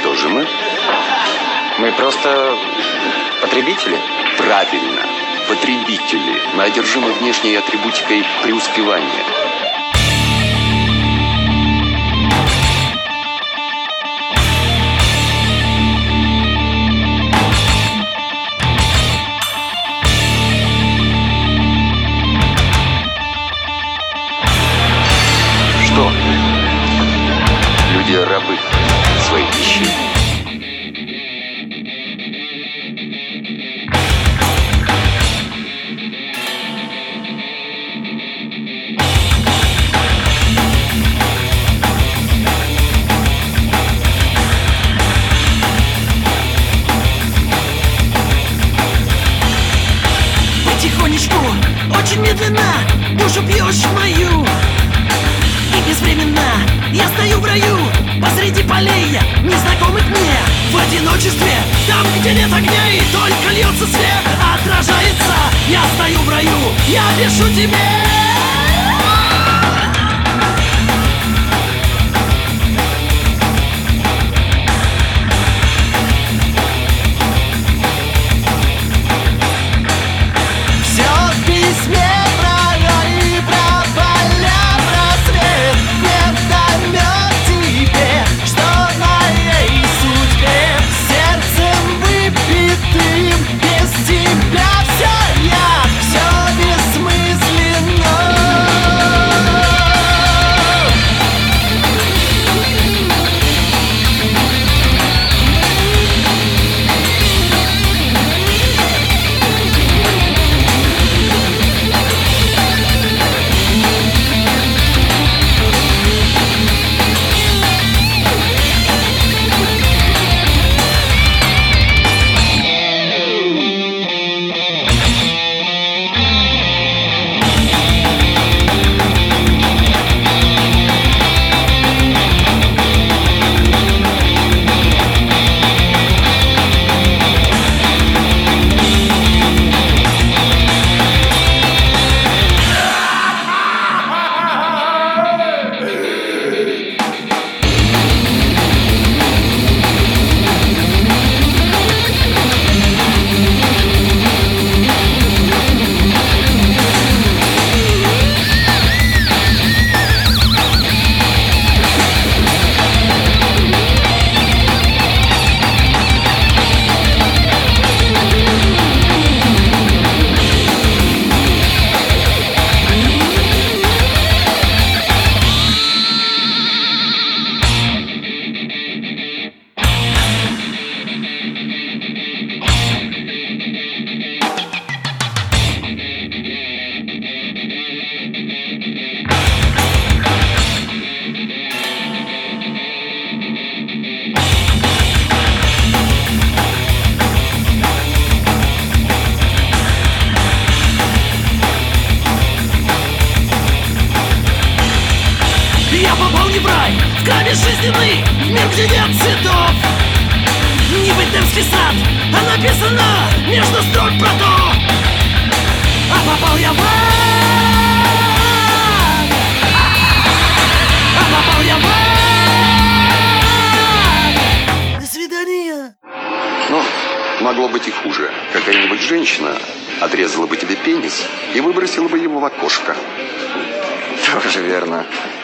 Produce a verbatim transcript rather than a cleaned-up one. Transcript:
кто же мы? Мы просто потребители. Правильно, потребители. Мы одержимы внешней атрибутикой преуспевания. Что? Люди рабы своих вещей. Потихонечку, очень медленно душу пьешь мою. И безвременно я стою в раю посреди полей, незнакомых мне. В одиночестве, там, где нет огня и только льется свет, отражается. Я стою в раю, я пишу тебе. Я попал не в рай, в камень жизненный, в мир, где нет цветов. Не в Эдемский сад, а написано между строк про то. А попал я в ад, а попал я в ад. До свидания. Ну, могло быть и хуже. Какая-нибудь женщина отрезала бы тебе пенис и выбросила бы его в окошко. Тоже верно.